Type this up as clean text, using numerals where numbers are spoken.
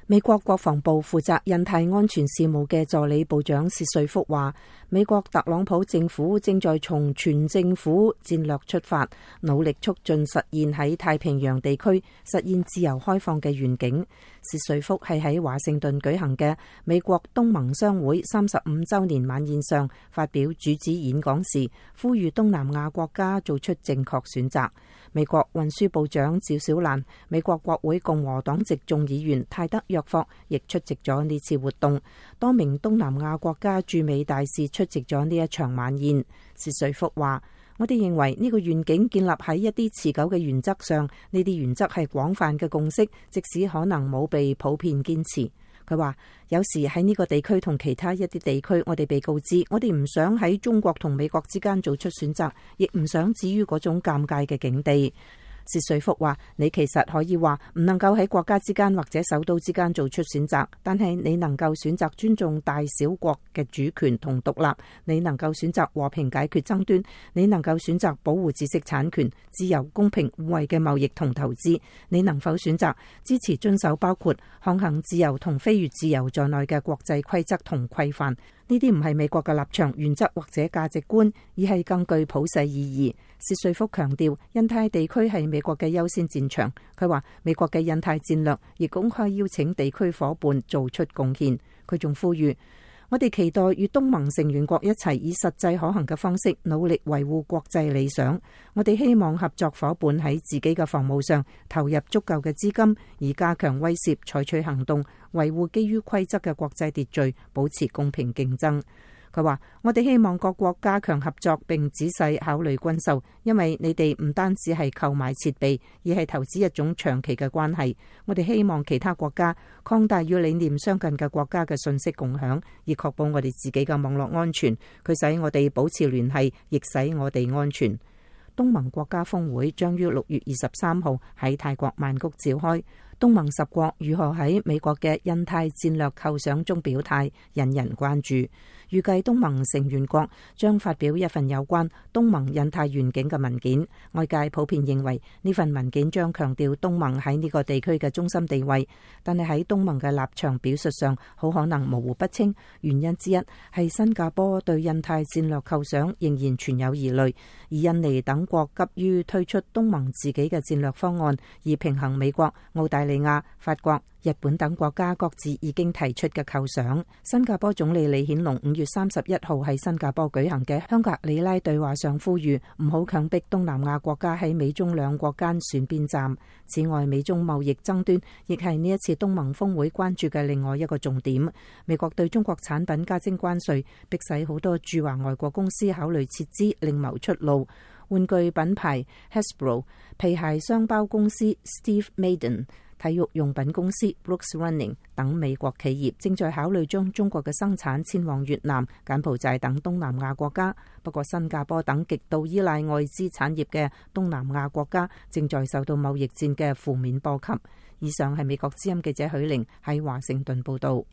美國國防部負責印太安全事務嘅助理部長薛瑞福話，美國特朗普政府正在從全政府戰略出發，努力促進實現喺太平洋地區實現自由開放嘅願景。薛瑞福係喺華盛頓舉行嘅美國東盟商會35週年晚宴上發表主旨演講時，呼籲東南亞國家做出正確選擇。美國運輸部長趙小蘭、美國國會共和黨籍眾議員泰德約霍亦出席咗呢次活動，多名東南亞國家駐美大使出席咗呢一場晚宴。薛瑞福話：我哋認為呢個願景建立喺一啲持久嘅原則上，呢啲原則係廣泛嘅共識，即使可能冇被普遍堅持。佢話有時喺呢個地區同其他一啲地區，我哋被告知我哋唔想喺中國同美國之間做出選擇，亦唔想置於嗰種尷尬嘅境地。薛瑞福話：你其實可以話唔能夠喺國家之間或者首都之間做出選擇，但係你能夠選擇尊重大小國嘅主權同獨立，你能夠選擇和平解決爭端，你能夠選擇保護知識產權、自由、公平、互惠嘅貿易同投資，你能否選擇支持遵守包括航行自由同飛越自由在內嘅國際規則同規範？呢啲唔係美國嘅立場、原則或者價值觀，而係更具普世意義。薛瑞福強調，印太地區係美國嘅優先戰場。佢話美國嘅印太戰略亦公開邀請地區夥伴做出貢獻。佢仲呼籲，我哋期待與東盟成員國一齊以實際可行嘅方式努力維護國際理想。我哋希望合作夥伴喺自己嘅防務上投入足夠嘅資金，以加強威懾、採取行動，維護基於規則嘅國際秩序，保持公平競爭。佢話：我哋希望各國加強合作並仔細考慮軍售，因為你哋唔單止係購買設備，而係投資一種長期嘅關係。我哋希望其他國家擴大與理念相近嘅國家嘅信息共享，以確保我哋自己嘅網絡安全。佢使我哋保持聯繫，亦使我哋安全。東盟國家峰會將於6月23號喺泰國曼谷召開。東盟10國如何喺美國嘅印太戰略構想中表態，引人關注。預計東盟成員國將發表一份有關東盟印太願景嘅文件。外界普遍認為呢份文件將強調東盟喺呢個地區嘅中心地位，但係喺東盟嘅立場表述上好可能模糊不清。原因之一係新加坡對印太戰略構想仍然存有疑慮，而印尼等國急於推出東盟自己嘅戰略方案，以平衡美國、澳大利亞、法國、日本等國家各自已經提出嘅構想。新加坡總理李顯龍5月31號喺新加坡舉行嘅香格里拉對話上呼籲唔好強迫東南亞國家喺美中兩國間選邊站。此外，美中貿易爭端亦係呢一次東盟峰會關注嘅另外一個重點。美國對中國產品加徵關稅，迫使好多駐華外國公司考慮撤資，另謀出路。玩具品牌 Hasbro、皮鞋商包公司 Steve Madden、體育用品公司 Brooks Running 等美國企業正在考慮將中國嘅生產遷往越南、柬埔寨等東南亞國家。不過新加坡等極度依賴外資產業嘅東南亞國家正在受到貿易戰嘅負面波及。以上係美國之音記者許玲喺華盛頓報道。